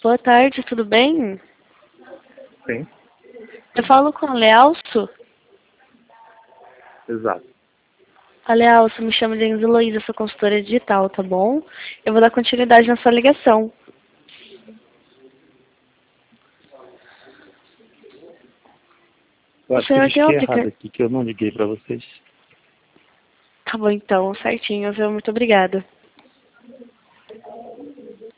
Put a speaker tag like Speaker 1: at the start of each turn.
Speaker 1: Boa tarde, tudo bem?
Speaker 2: Sim,
Speaker 1: Eu falo com a Lealso.
Speaker 2: exato.
Speaker 1: A Lealso, me chamo de Enzo Luiza, sou consultora digital, tá bom? Eu vou dar continuidade na sua ligação.
Speaker 2: Eu
Speaker 1: O
Speaker 2: acho que eu
Speaker 1: senhor tem um
Speaker 2: disquei errado
Speaker 1: aplicativo...
Speaker 2: aqui, que eu não liguei para vocês.
Speaker 1: Tá bom então, certinho, viu? Muito obrigada.